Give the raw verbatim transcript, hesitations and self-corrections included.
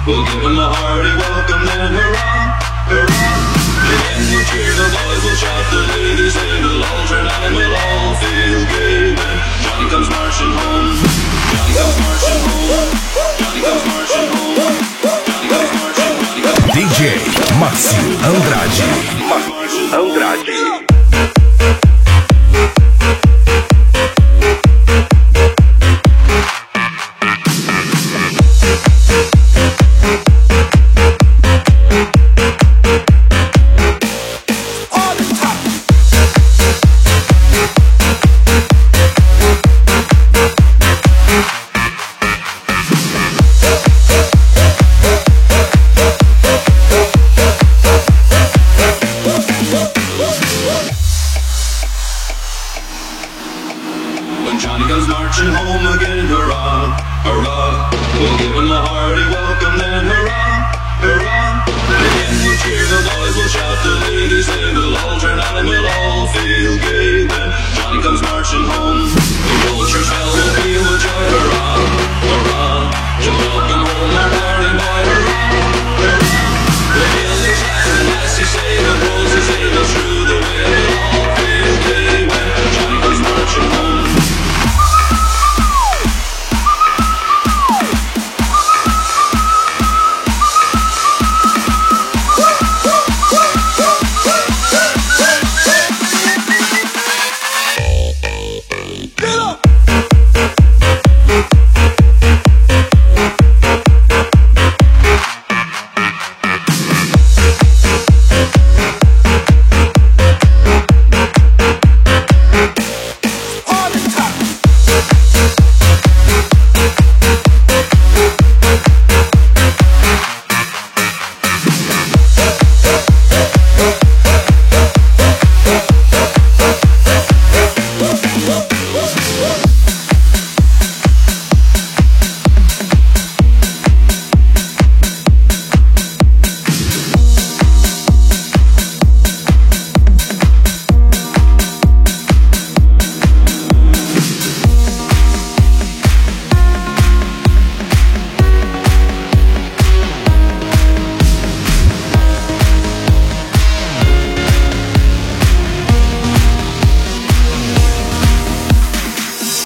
We'll give him a hearty welcome, then hurrah, hurrah. Again we'll cheer, the boys will shout, the ladies sing along, turn out and we'll all feel gay when Johnny comes marching home. Johnny comes marching home. Johnny comes marching home. Johnny comes marching, Johnny comes D J Maxi Andrade. Maxi Andrade. Johnny comes marching home again, hurrah, hurrah. We'll give him a hearty welcome, then hurrah, hurrah. Again we'll cheer, the boys will shout, the ladies sing along, turn out and we'll all feel gay